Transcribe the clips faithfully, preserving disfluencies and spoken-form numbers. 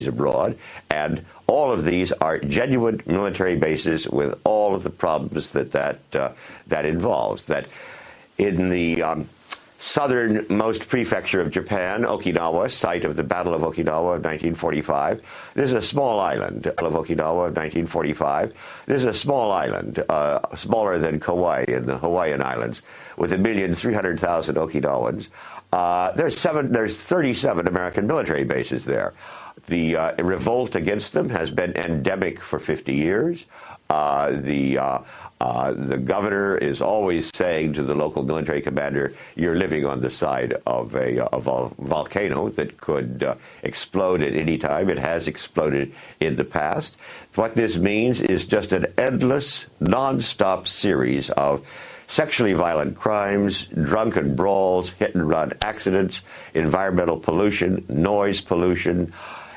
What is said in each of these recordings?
abroad, and all of these are genuine military bases with all of the problems that that, uh, that involves. That in the um, southernmost prefecture of Japan, Okinawa, site of the Battle of Okinawa of nineteen forty-five. This is a small island of Okinawa of nineteen forty-five. This is a small island, uh, smaller than Kauai in the Hawaiian Islands, with a million three hundred thousand Okinawans. Uh, there's seven. There's thirty-seven American military bases there. The uh, revolt against them has been endemic for fifty years. Uh, the uh, Uh, the governor is always saying to the local military commander, you're living on the side of a, a vol- volcano that could uh, explode at any time. It has exploded in the past. What this means is just an endless, non-stop series of sexually violent crimes, drunken brawls, hit-and-run accidents, environmental pollution, noise pollution,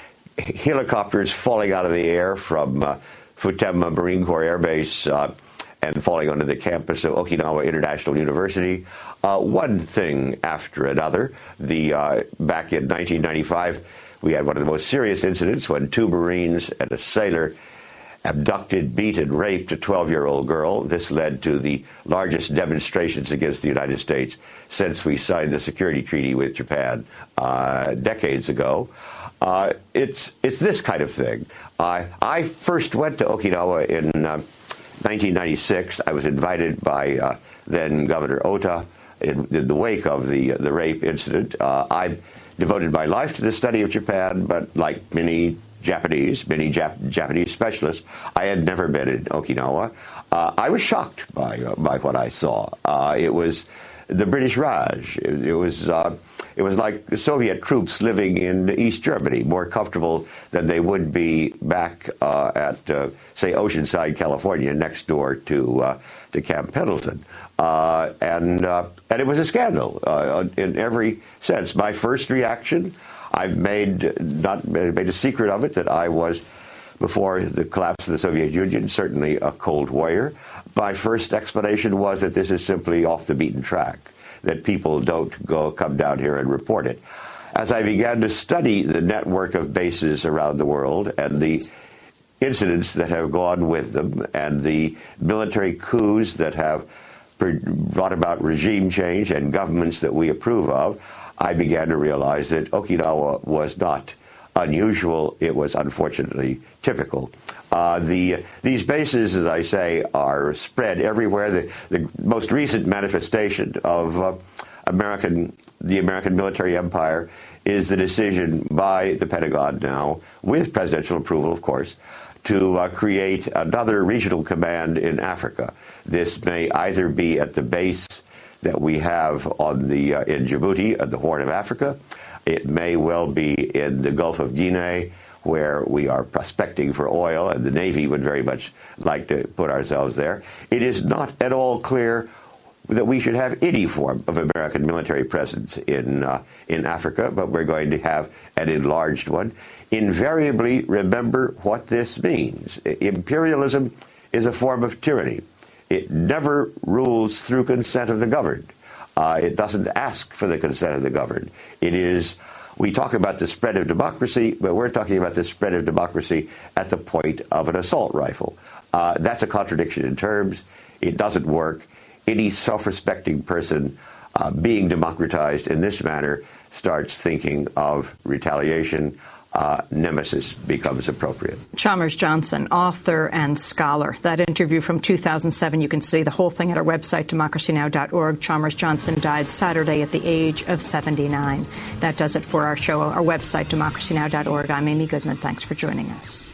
helicopters falling out of the air from uh, Futenma Marine Corps Air Base, uh, and falling onto the campus of Okinawa International University. Uh, one thing after another. The uh, back in nineteen ninety-five, we had one of the most serious incidents when two Marines and a sailor abducted, beat, and raped a twelve-year-old girl. This led to the largest demonstrations against the United States since we signed the security treaty with Japan uh, decades ago. Uh, it's it's this kind of thing. Uh, I first went to Okinawa in Uh, nineteen ninety-six, I was invited by uh, then Governor Ota in, in the wake of the the rape incident. Uh, I devoted my life to the study of Japan, but like many Japanese, many Jap- Japanese specialists, I had never been in Okinawa. Uh, I was shocked by uh, by what I saw. Uh, it was the British Raj. It, it was uh, it was like the Soviet troops living in East Germany, more comfortable than they would be back uh, at, uh, say, Oceanside, California, next door to uh, to Camp Pendleton. Uh, and uh, and it was a scandal uh, in every sense. My first reaction, I've made not made a secret of it that I was, before the collapse of the Soviet Union, certainly a Cold Warrior. My first explanation was that this is simply off the beaten track, that people don't go come down here and report it. As I began to study the network of bases around the world and the incidents that have gone with them and the military coups that have brought about regime change and governments that we approve of, I began to realize that Okinawa was not unusual. It was unfortunately typical. Uh, the these bases, as I say, are spread everywhere. The, the most recent manifestation of uh, American the American military empire is the decision by the Pentagon now, with presidential approval, of course, to uh, create another regional command in Africa. This may either be at the base that we have on the uh, in Djibouti, at the Horn of Africa. It may well be in the Gulf of Guinea, where we are prospecting for oil, and the Navy would very much like to put ourselves there. It is not at all clear that we should have any form of American military presence in uh, in Africa, but we're going to have an enlarged one. Invariably, remember what this means. Imperialism is a form of tyranny. It never rules through consent of the governed. Uh, it doesn't ask for the consent of the governed. It is, we talk about the spread of democracy, but we're talking about the spread of democracy at the point of an assault rifle. Uh, that's a contradiction in terms. It doesn't work. Any self-respecting person uh, being democratized in this manner starts thinking of retaliation. Uh, nemesis becomes appropriate. Chalmers Johnson, author and scholar. That interview from two thousand seven, you can see the whole thing at our website, democracy now dot org. Chalmers Johnson died Saturday at the age of seventy-nine. That does it for our show. Our website, democracy now dot org. I'm Amy Goodman. Thanks for joining us.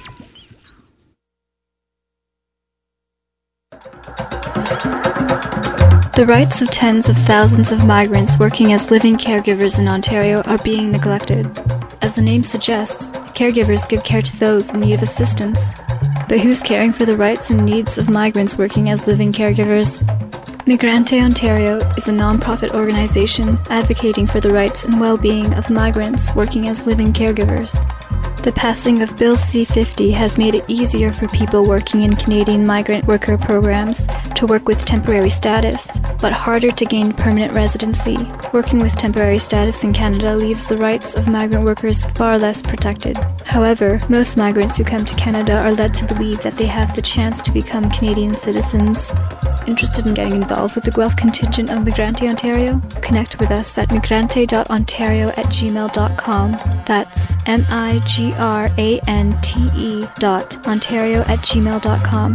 The rights of tens of thousands of migrants working as living caregivers in Ontario are being neglected. As the name suggests, caregivers give care to those in need of assistance. But who's caring for the rights and needs of migrants working as living caregivers? Migrante Ontario is a non-profit organization advocating for the rights and well-being of migrants working as living caregivers. The passing of Bill C fifty has made it easier for people working in Canadian migrant worker programs to work with temporary status, but harder to gain permanent residency. Working with temporary status in Canada leaves the rights of migrant workers far less protected. However, most migrants who come to Canada are led to believe that they have the chance to become Canadian citizens. Interested in getting involved with the Guelph contingent of Migrante Ontario? Connect with us at migrante dot ontario at gmail dot com. That's M I G R A N T E dot Ontario at gmail dot com.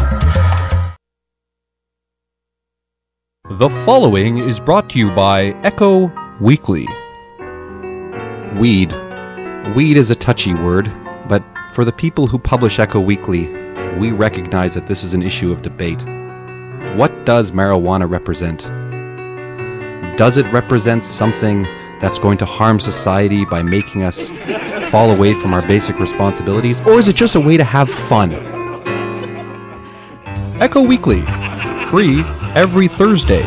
The following is brought to you by Echo Weekly. Weed. Weed is a touchy word, but for the people who publish Echo Weekly, we recognize that this is an issue of debate. What does marijuana represent? Does it represent something that's going to harm society by making us fall away from our basic responsibilities? Or is it just a way to have fun? Echo Weekly. Free every Thursday.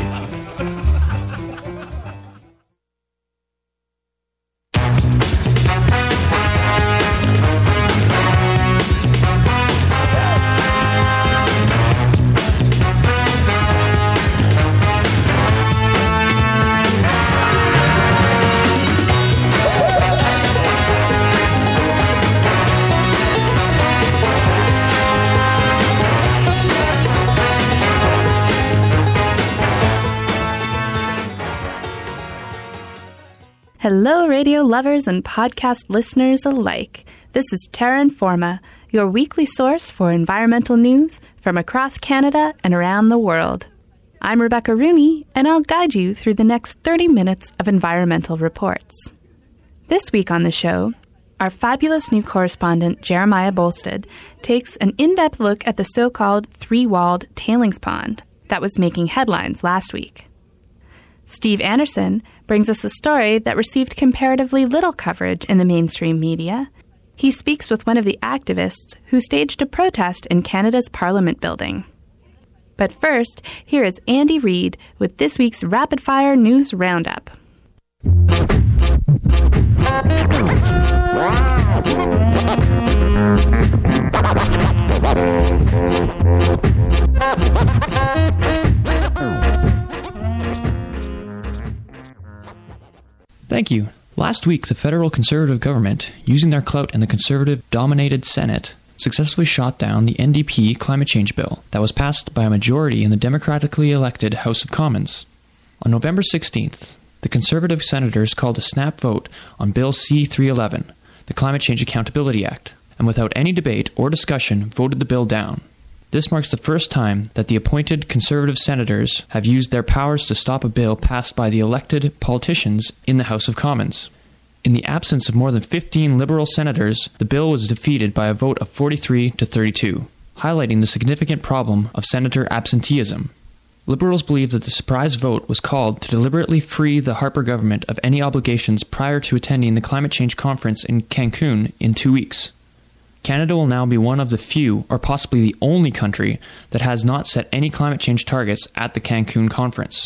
Hello, radio lovers and podcast listeners alike. This is Terra Informa, your weekly source for environmental news from across Canada and around the world. I'm Rebecca Rooney, and I'll guide you through the next thirty minutes of environmental reports. This week on the show, our fabulous new correspondent, Jeremiah Bolstad, takes an in-depth look at the so-called three-walled tailings pond that was making headlines last week. Steve Anderson brings us a story that received comparatively little coverage in the mainstream media. He speaks with one of the activists who staged a protest in Canada's Parliament building. But first, here is Andy Reid with this week's Rapid Fire News Roundup. Thank you. Last week, the federal Conservative government, using their clout in the Conservative-dominated Senate, successfully shot down the N D P climate change bill that was passed by a majority in the democratically elected House of Commons. On November sixteenth, the Conservative senators called a snap vote on Bill C three eleven, the Climate Change Accountability Act, and without any debate or discussion voted the bill down. This marks the first time that the appointed Conservative senators have used their powers to stop a bill passed by the elected politicians in the House of Commons. In the absence of more than fifteen Liberal senators, the bill was defeated by a vote of forty-three to thirty-two, highlighting the significant problem of senator absenteeism. Liberals believe that the surprise vote was called to deliberately free the Harper government of any obligations prior to attending the climate change conference in Cancun in two weeks. Canada will now be one of the few, or possibly the only country, that has not set any climate change targets at the Cancun conference.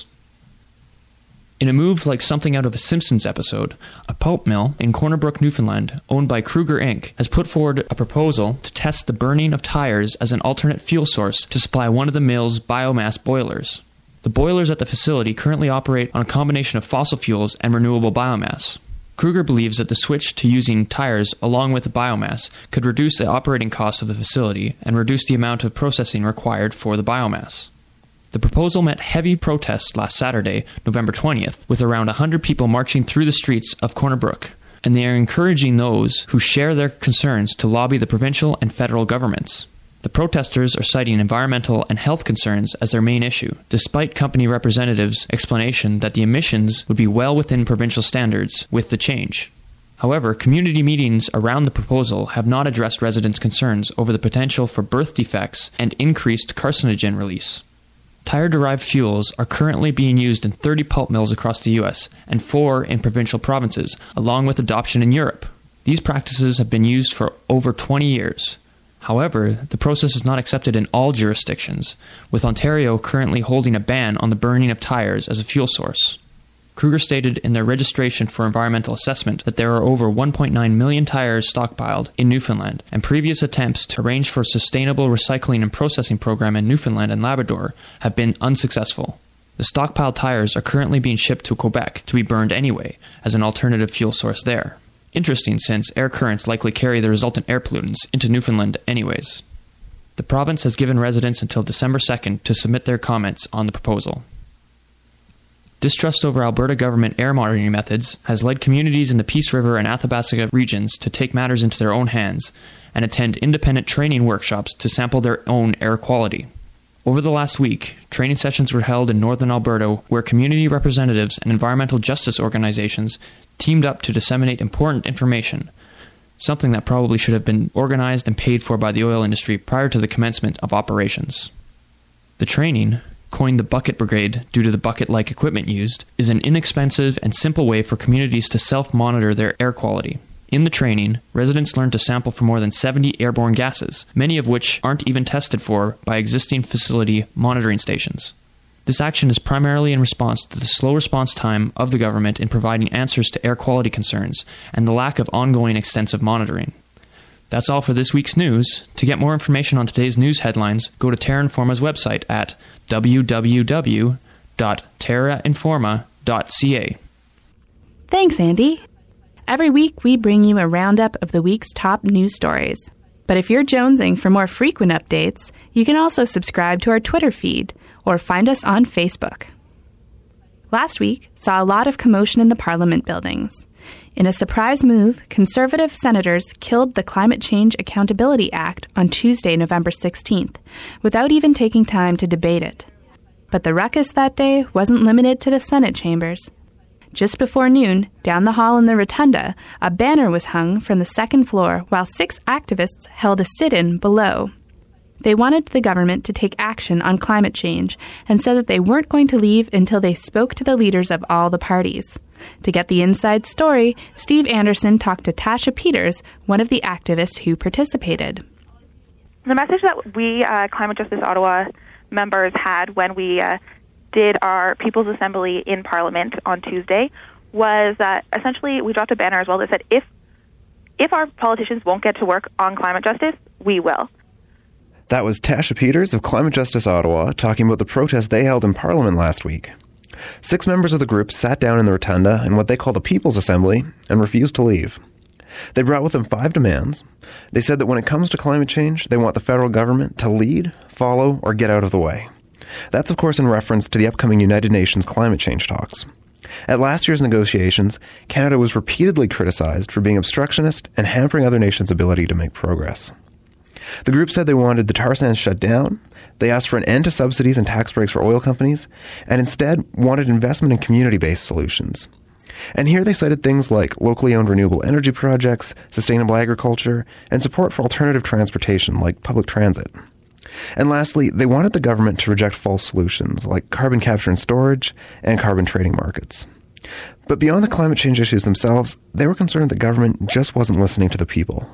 In a move like something out of a Simpsons episode, a pulp mill in Corner Brook, Newfoundland, owned by Kruger Incorporated, has put forward a proposal to test the burning of tires as an alternate fuel source to supply one of the mill's biomass boilers. The boilers at the facility currently operate on a combination of fossil fuels and renewable biomass. Kruger believes that the switch to using tires along with biomass could reduce the operating costs of the facility and reduce the amount of processing required for the biomass. The proposal met heavy protests last Saturday, November twentieth, with around one hundred people marching through the streets of Corner Brook, and they are encouraging those who share their concerns to lobby the provincial and federal governments. The protesters are citing environmental and health concerns as their main issue, despite company representatives' explanation that the emissions would be well within provincial standards with the change. However, community meetings around the proposal have not addressed residents' concerns over the potential for birth defects and increased carcinogen release. Tire-derived fuels are currently being used in thirty pulp mills across the U S and four in provincial provinces, along with adoption in Europe. These practices have been used for over twenty years. However, the process is not accepted in all jurisdictions, with Ontario currently holding a ban on the burning of tires as a fuel source. Kruger stated in their registration for environmental assessment that there are over one point nine million tires stockpiled in Newfoundland, and previous attempts to arrange for a sustainable recycling and processing program in Newfoundland and Labrador have been unsuccessful. The stockpiled tires are currently being shipped to Quebec to be burned anyway, as an alternative fuel source there. Interesting, since air currents likely carry the resultant air pollutants into Newfoundland anyways. The province has given residents until December second to submit their comments on the proposal. Distrust over Alberta government air monitoring methods has led communities in the Peace River and Athabasca regions to take matters into their own hands and attend independent training workshops to sample their own air quality. Over the last week, training sessions were held in northern Alberta where community representatives and environmental justice organizations teamed up to disseminate important information, something that probably should have been organized and paid for by the oil industry prior to the commencement of operations. The training, coined the Bucket Brigade due to the bucket-like equipment used, is an inexpensive and simple way for communities to self-monitor their air quality. In the training, residents learn to sample for more than seventy airborne gases, many of which aren't even tested for by existing facility monitoring stations. This action is primarily in response to the slow response time of the government in providing answers to air quality concerns and the lack of ongoing extensive monitoring. That's all for this week's news. To get more information on today's news headlines, go to Terra Informa's website at w w w dot terra informa dot c a. Thanks, Andy. Every week, we bring you a roundup of the week's top news stories. But if you're jonesing for more frequent updates, you can also subscribe to our Twitter feed or find us on Facebook. Last week saw a lot of commotion in the Parliament buildings. In a surprise move, Conservative senators killed the Climate Change Accountability Act on Tuesday, November sixteenth, without even taking time to debate it. But the ruckus that day wasn't limited to the Senate chambers. Just before noon, down the hall in the rotunda, a banner was hung from the second floor while six activists held a sit-in below. They wanted the government to take action on climate change and said that they weren't going to leave until they spoke to the leaders of all the parties. To get the inside story, Steve Anderson talked to Tasha Peters, one of the activists who participated. The message that we, uh, Climate Justice Ottawa members, had when we uh, did our People's Assembly in Parliament on Tuesday was that essentially we dropped a banner as well that said, if if our politicians won't get to work on climate justice, we will. That was Tasha Peters of Climate Justice Ottawa talking about the protest they held in Parliament last week. Six members of the group sat down in the rotunda in what they call the People's Assembly and refused to leave. They brought with them five demands. They said that when it comes to climate change, they want the federal government to lead, follow, or get out of the way. That's, of course, in reference to the upcoming United Nations climate change talks. At last year's negotiations, Canada was repeatedly criticized for being obstructionist and hampering other nations' ability to make progress. The group said they wanted the tar sands shut down, they asked for an end to subsidies and tax breaks for oil companies, and instead wanted investment in community-based solutions. And here they cited things like locally owned renewable energy projects, sustainable agriculture, and support for alternative transportation like public transit. And lastly, they wanted the government to reject false solutions like carbon capture and storage and carbon trading markets. But beyond the climate change issues themselves, they were concerned that government just wasn't listening to the people.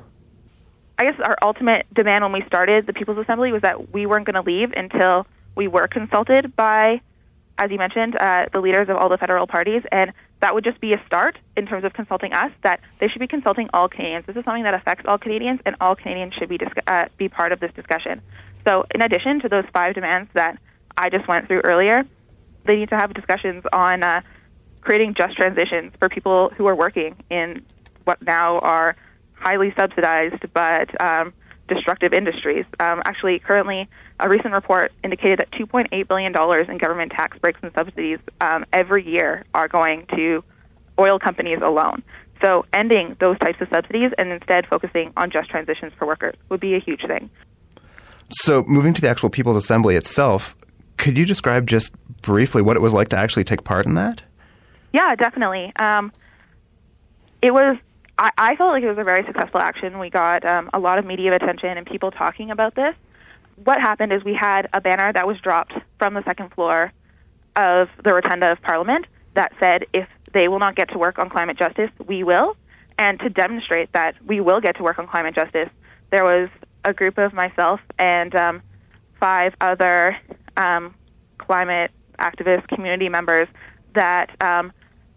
I guess our ultimate demand when we started the People's Assembly was that we weren't going to leave until we were consulted by, as you mentioned, uh, the leaders of all the federal parties, and that would just be a start in terms of consulting us, that they should be consulting all Canadians. This is something that affects all Canadians, and all Canadians should be dis- uh, be part of this discussion. So in addition to those five demands that I just went through earlier, they need to have discussions on uh, creating just transitions for people who are working in what now are highly subsidized but um, destructive industries. Um, actually, currently, a recent report indicated that two point eight billion dollars in government tax breaks and subsidies um, every year are going to oil companies alone. So ending those types of subsidies and instead focusing on just transitions for workers would be a huge thing. So moving to the actual People's Assembly itself, could you describe just briefly what it was like to actually take part in that? Yeah, definitely. Um, it was, I, I felt like it was a very successful action. We got um, a lot of media attention and people talking about this. What happened is we had a banner that was dropped from the second floor of the Rotunda of Parliament that said, if they will not get to work on climate justice, we will. And to demonstrate that we will get to work on climate justice, there was a group of myself and um, five other um, climate activist community members that um,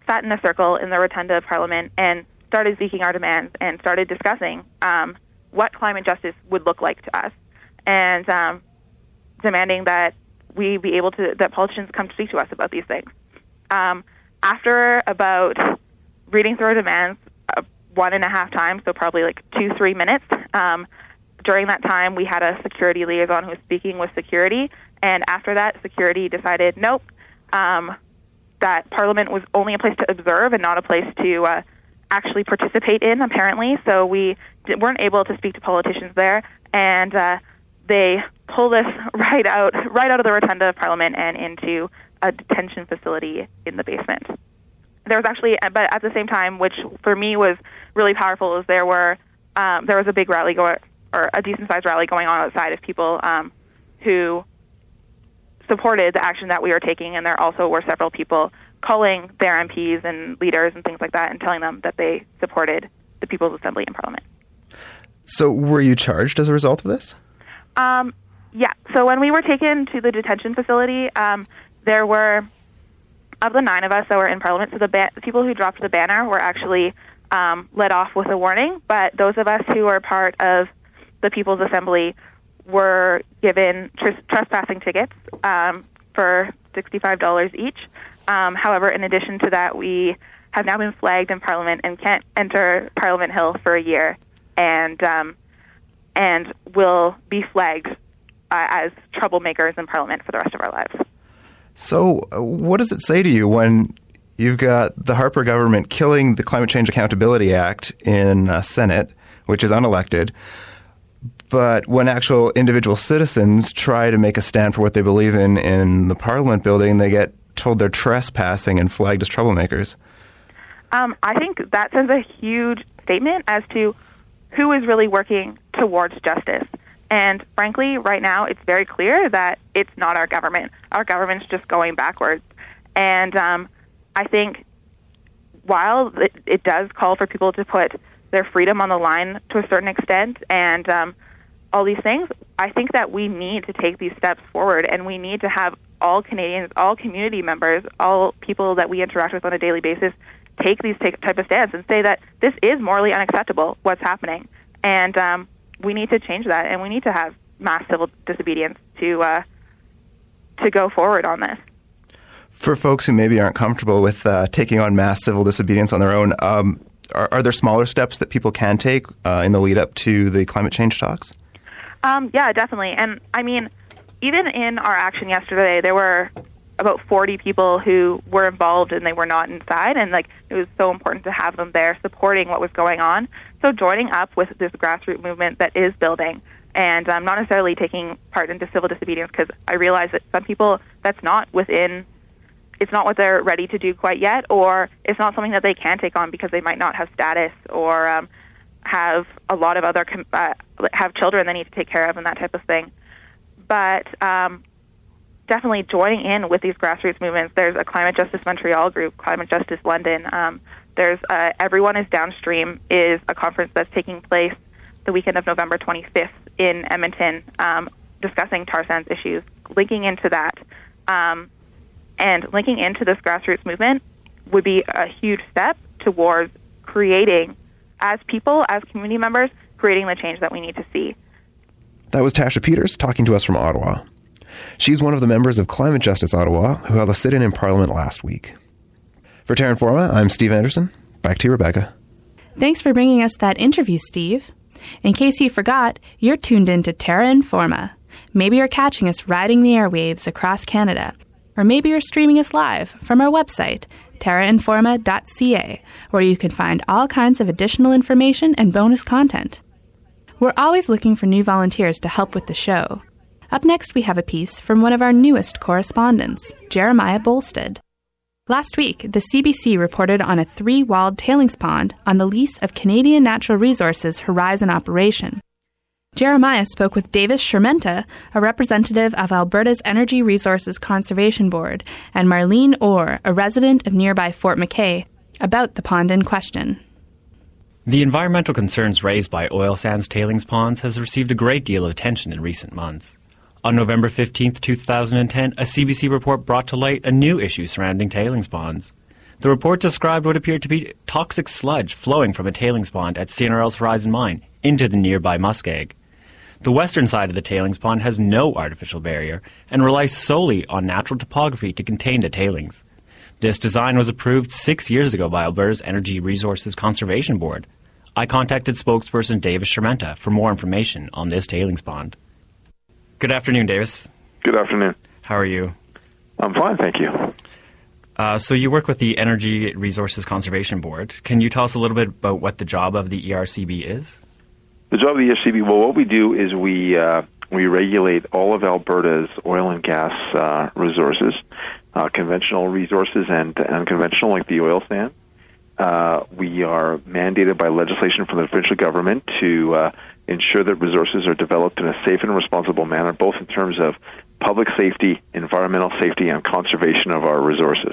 sat in a circle in the rotunda of Parliament and started speaking our demands and started discussing um, what climate justice would look like to us, and um, demanding that we be able to, that politicians come to speak to us about these things. Um, after about reading through our demands uh, one and a half times, so probably like two, three minutes, um, during that time we had a security liaison who was speaking with security, and after that, security decided, nope, um, that Parliament was only a place to observe and not a place to uh, actually participate in, apparently. So we weren't able to speak to politicians there, and uh, they pulled us right out, right out of the rotunda of Parliament and into a detention facility in the basement. There was actually, but at the same time, which for me was really powerful, is there were um, there was a big rally going, or a decent-sized rally going on outside of people um, who supported the action that we were taking, and there also were several people calling their M Ps and leaders and things like that and telling them that they supported the People's Assembly in Parliament. So were you charged as a result of this? Um, yeah. So when we were taken to the detention facility, um, there were, of the nine of us that were in Parliament, so the, ba- the people who dropped the banner were actually um, let off with a warning, but those of us who were part of the People's Assembly were given tr- trespassing tickets um, for sixty-five dollars each. Um, however, in addition to that, we have now been flagged in Parliament and can't enter Parliament Hill for a year, and um, and will be flagged uh, as troublemakers in Parliament for the rest of our lives. So uh, what does it say to you when you've got the Harper government killing the Climate Change Accountability Act in uh, Senate, which is unelected, but when actual individual citizens try to make a stand for what they believe in in the Parliament building, they get told they're trespassing and flagged as troublemakers? Um, I think that sends a huge statement as to who is really working towards justice. And frankly, right now, it's very clear that it's not our government. Our government's just going backwards. And um, I think while it, it does call for people to put their freedom on the line to a certain extent and um, all these things, I think that we need to take these steps forward, and we need to have all Canadians, all community members, all people that we interact with on a daily basis take these t- type of stands and say that this is morally unacceptable, what's happening. And um, we need to change that, and we need to have mass civil disobedience to uh, to go forward on this. For folks who maybe aren't comfortable with uh, taking on mass civil disobedience on their own, um, are, are there smaller steps that people can take uh, in the lead up to the climate change talks? Um, yeah, definitely. And I mean, even in our action yesterday, there were about forty people who were involved and they were not inside, and like it was so important to have them there supporting what was going on. So joining up with this grassroots movement that is building, and um, not necessarily taking part into civil disobedience, because I realize that some people, that's not within, it's not what they're ready to do quite yet, or it's not something that they can take on because they might not have status or um, have a lot of other, com- uh, have children they need to take care of and that type of thing. But um, definitely joining in with these grassroots movements. There's a Climate Justice Montreal group, Climate Justice London. Um, there's uh, Everyone is Downstream is a conference that's taking place the weekend of November twenty-fifth in Edmonton, um, discussing tar sands issues, linking into that. Um, and linking into this grassroots movement would be a huge step towards creating, as people, as community members, creating the change that we need to see. That was Tasha Peters talking to us from Ottawa. She's one of the members of Climate Justice Ottawa who held a sit-in in Parliament last week. For Terra Informa, I'm Steve Anderson. Back to you, Rebecca. Thanks for bringing us that interview, Steve. In case you forgot, you're tuned in to Terra Informa. Maybe you're catching us riding the airwaves across Canada, or maybe you're streaming us live from our website, terra informa dot c a, where you can find all kinds of additional information and bonus content. We're always looking for new volunteers to help with the show. Up next, we have a piece from one of our newest correspondents, Jeremiah Bolstead. Last week, the C B C reported on a three-walled tailings pond on the lease of Canadian Natural Resources Horizon operation. Jeremiah spoke with Davis Shermenta, a representative of Alberta's Energy Resources Conservation Board, and Marlene Orr, a resident of nearby Fort McKay, about the pond in question. The environmental concerns raised by oil sands tailings ponds has received a great deal of attention in recent months. On November fifteenth, two thousand ten, a C B C report brought to light a new issue surrounding tailings ponds. The report described what appeared to be toxic sludge flowing from a tailings pond at C N R L's Horizon Mine into the nearby Muskeg. The western side of the tailings pond has no artificial barrier and relies solely on natural topography to contain the tailings. This design was approved six years ago by Alberta's Energy Resources Conservation Board. I contacted spokesperson Davis Shermenta for more information on this tailings pond. Good afternoon, Davis. Good afternoon. How are you? I'm fine, thank you. Uh, so you work with the Energy Resources Conservation Board. Can you tell us a little bit about what the job of the E R C B is? The job of the E R C B, well, what we do is we uh, we regulate all of Alberta's oil and gas uh, resources, uh, conventional resources and unconventional, like the oil sands. Uh, we are mandated by legislation from the provincial government to uh, ensure that resources are developed in a safe and responsible manner, both in terms of public safety, environmental safety, and conservation of our resources.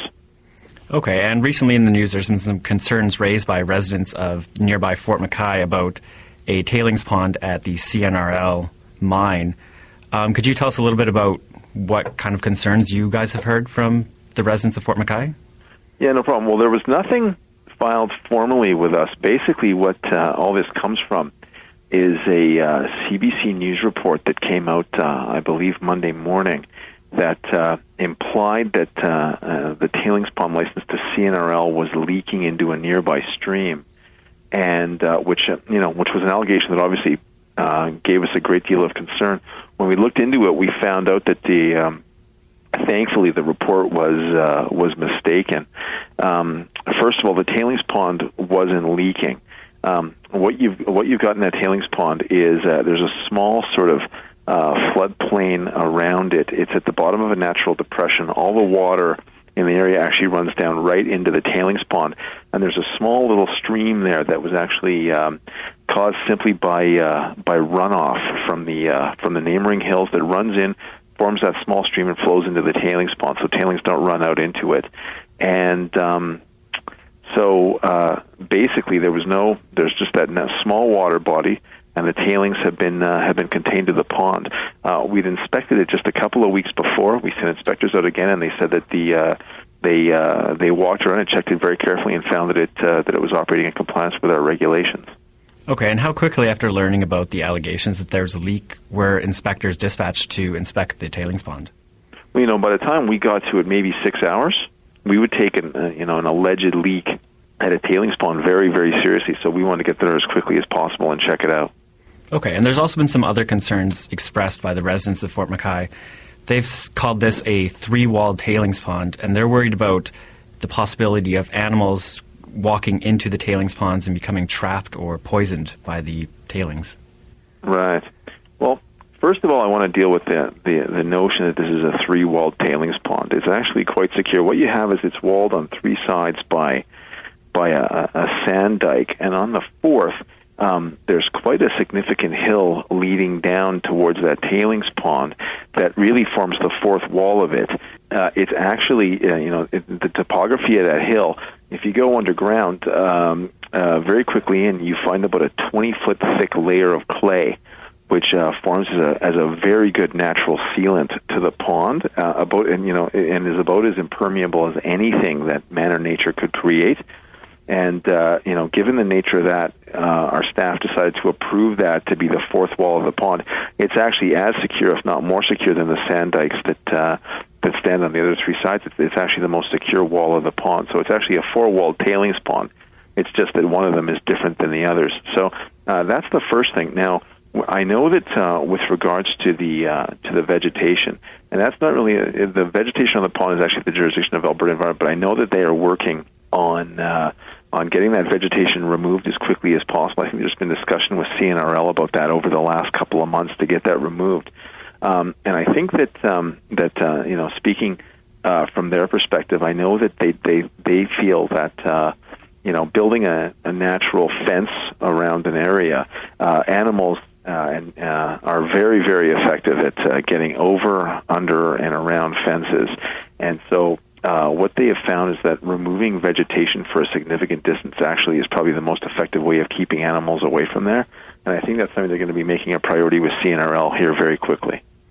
Okay, and recently in the news there's been some concerns raised by residents of nearby Fort McKay about a tailings pond at the C N R L mine. Um, could you tell us a little bit about what kind of concerns you guys have heard from the residents of Fort McKay? Yeah, no problem. Well, there was nothing filed formally with us. Basically, what uh, all this comes from is a uh, C B C News report that came out, uh, I believe, Monday morning that uh, implied that uh, uh, the tailings pond license to C N R L was leaking into a nearby stream, and uh, which uh, you know, which was an allegation that obviously uh, gave us a great deal of concern. When we looked into it, we found out that the um, thankfully the report was uh, was mistaken. Um, first of all, the tailings pond wasn't leaking. Um, what you've what you've got in that tailings pond is uh, there's a small sort of uh, floodplain around it. It's at the bottom of a natural depression. All the water in the area actually runs down right into the tailings pond, and there's a small little stream there that was actually um, caused simply by uh, by runoff from the uh, from the neighboring hills that runs in, forms that small stream, and flows into the tailings pond. So tailings don't run out into it, and um, So uh, basically, there was no. There's just that small water body, and the tailings have been uh, have been contained to the pond. Uh, we'd inspected it just a couple of weeks before. We sent inspectors out again, and they said that the uh, they uh, they walked around and checked it very carefully and found that it uh, that it was operating in compliance with our regulations. Okay, and how quickly after learning about the allegations that there was a leak were inspectors dispatched to inspect the tailings pond? Well, you know, by the time we got to it, maybe six hours. We would take an, uh, you know, an alleged leak at a tailings pond very, very seriously, so we wanted to get there as quickly as possible and check it out. Okay, and there's also been some other concerns expressed by the residents of Fort McKay. They've called this a three-walled tailings pond, and they're worried about the possibility of animals walking into the tailings ponds and becoming trapped or poisoned by the tailings. Right. Well, first of all, I want to deal with the, the the notion that this is a three-walled tailings pond. It's actually quite secure. What you have is it's walled on three sides by by a, a sand dike, and on the fourth, um, there's quite a significant hill leading down towards that tailings pond that really forms the fourth wall of it. Uh, it's actually, uh, you know, it, the topography of that hill, if you go underground um, uh, very quickly in, you find about a twenty-foot thick layer of clay, which uh, forms as a, as a very good natural sealant to the pond, uh, about and you know, and is about as impermeable as anything that man or nature could create. And uh, you know, given the nature of that, uh, our staff decided to approve that to be the fourth wall of the pond. It's actually as secure, if not more secure, than the sand dikes that uh, that stand on the other three sides. It's, it's actually the most secure wall of the pond. So it's actually a four-walled tailings pond. It's just that one of them is different than the others. So uh, that's the first thing. Now, I know that uh, with regards to the uh, to the vegetation, and that's not really a, the vegetation on the pond is actually the jurisdiction of Alberta Environment, but I know that they are working on uh, on getting that vegetation removed as quickly as possible. I think there's been discussion with C N R L about that over the last couple of months to get that removed. Um, and I think that um, that uh, you know, speaking uh, from their perspective, I know that they they they feel that uh, you know, building a, a natural fence around an area, uh, animals uh, and uh, are very very effective at uh, getting over, under, and around fences, and so. Uh, what they have found is that removing vegetation for a significant distance actually is probably the most effective way of keeping animals away from there. And I think that's something they're going to be making a priority with C N R L here very quickly.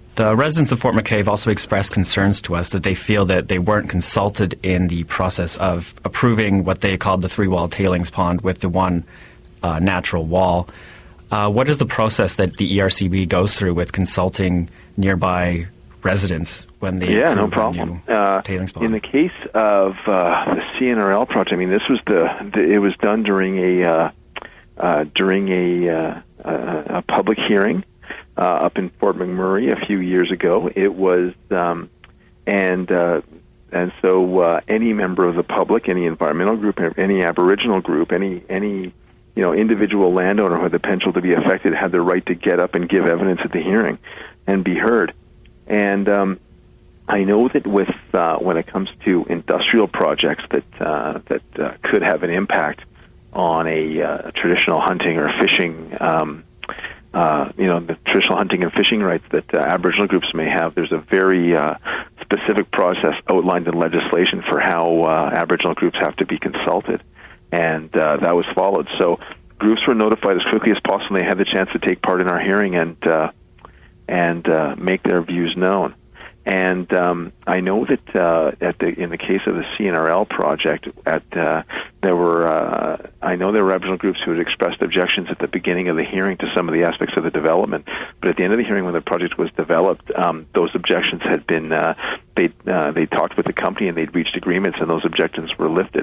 The residents of Fort McKay have also expressed concerns to us that they feel that they weren't consulted in the process of approving what they called the three-wall tailings pond with the one uh, natural wall. Uh, what is the process that the E R C B goes through with consulting nearby residents when they yeah, no approve a problem. new Uh, tailings pond? in the case of uh, the C N R L project, I mean, this was the, the it was done during a uh, uh, during a, uh, a, a public hearing uh, up in Fort McMurray a few years ago. It was um, and uh, and so uh, any member of the public, any environmental group, any Aboriginal group, any any you know individual landowner who had the potential to be affected had the right to get up and give evidence at the hearing and be heard. And um, I know that with uh, when it comes to industrial projects that uh, that uh, could have an impact on a uh, traditional hunting or fishing, um, uh, you know, the traditional hunting and fishing rights that uh, Aboriginal groups may have, there's a very uh, specific process outlined in legislation for how uh, Aboriginal groups have to be consulted, and uh, that was followed. So groups were notified as quickly as possible. They had the chance to take part in our hearing and uh, and uh, make their views known. And um, I know that uh, at the, in the case of the C N R L project, at uh, there were uh, I know there were Aboriginal groups who had expressed objections at the beginning of the hearing to some of the aspects of the development. But at the end of the hearing, when the project was developed, um, those objections had been uh, they uh, they talked with the company and they'd reached agreements, and those objections were lifted.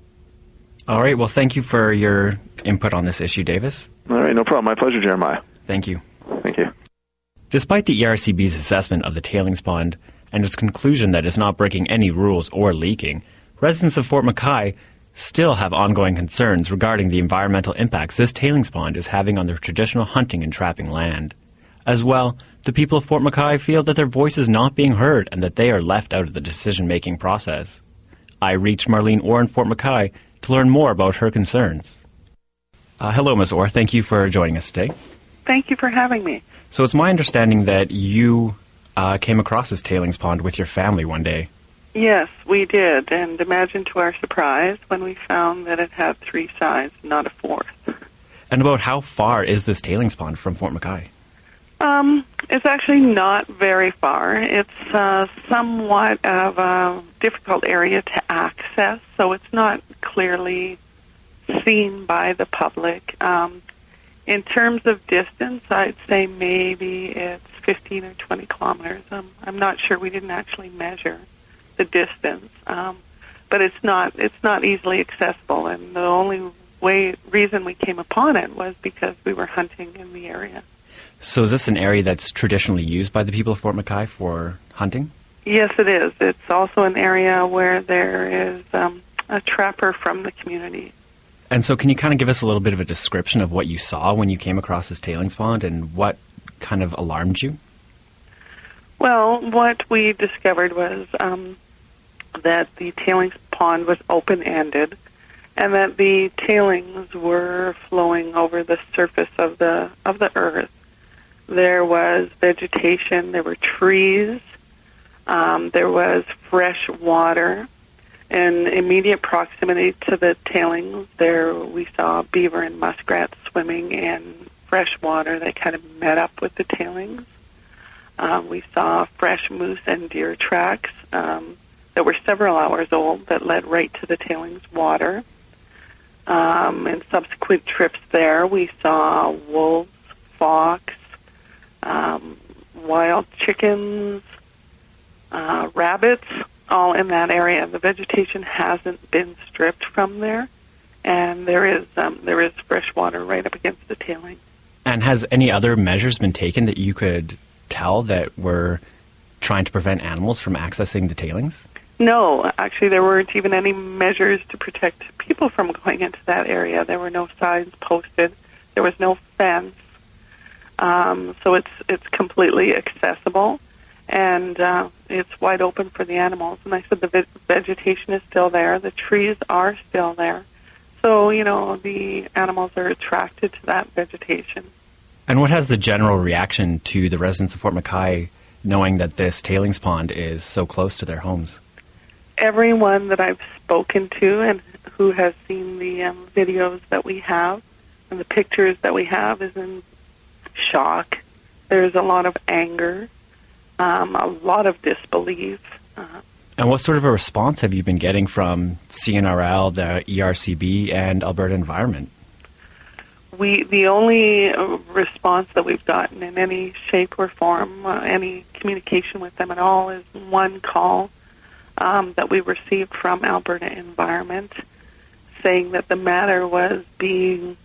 All right. Well, thank you for your input on this issue, Davis. All right, no problem. My pleasure, Jeremiah. Thank you. Thank you. Despite the E R C B's assessment of the tailings pond and its conclusion that it's not breaking any rules or leaking, residents of Fort McKay still have ongoing concerns regarding the environmental impacts this tailings pond is having on their traditional hunting and trapping land. As well, the people of Fort McKay feel that their voice is not being heard and that they are left out of the decision-making process. I reached Marlene Orr in Fort McKay to learn more about her concerns. Uh, hello, Miz Orr. Thank you for joining us today. Thank you for having me. So it's my understanding that you uh, came across this tailings pond with your family one day. Yes, we did, and imagine to our surprise when we found that it had three sides, not a fourth. And about how far is this tailings pond from Fort McKay? Um, it's actually not very far. It's uh, somewhat of a difficult area to access, so it's not clearly seen by the public. Um, in terms of distance, I'd say maybe it's fifteen or twenty kilometers. Um, I'm not sure. We didn't actually measure the distance, um, but it's not it's not easily accessible. And the only way reason we came upon it was because we were hunting in the area. So is this an area that's traditionally used by the people of Fort McKay for hunting? Yes, it is. It's also an area where there is um, a trapper from the community. And so can you kind of give us a little bit of a description of what you saw when you came across this tailings pond and what kind of alarmed you? Well, what we discovered was um, that the tailings pond was open-ended and that the tailings were flowing over the surface of the of the earth. There was vegetation, there were trees, um, there was fresh water. In immediate proximity to the tailings, there we saw beaver and muskrats swimming in fresh water that kind of met up with the tailings. Um, we saw fresh moose and deer tracks um, that were several hours old that led right to the tailings water. Um, in subsequent trips there, we saw wolves, fox, um, wild chickens, uh, rabbits, all in that area. The vegetation hasn't been stripped from there, and there is um, there is fresh water right up against the tailing. And has any other measures been taken that you could tell that were trying to prevent animals from accessing the tailings? No, actually there weren't even any measures to protect people from going into that area. There were no signs posted. There was no fence. Um, so it's it's completely accessible. And uh, it's wide open for the animals. And I said the ve- vegetation is still there. The trees are still there. So, you know, the animals are attracted to that vegetation. And what has the general reaction to the residents of Fort McKay knowing that this tailings pond is so close to their homes? Everyone that I've spoken to and who has seen the um, videos that we have and the pictures that we have is in shock. There's a lot of anger. um, a lot of disbelief. Uh, and what sort of a response have you been getting from C N R L, the E R C B, and Alberta Environment? We the only response that we've gotten in any shape or form, uh, any communication with them at all, is one call um, that we received from Alberta Environment saying that the matter was being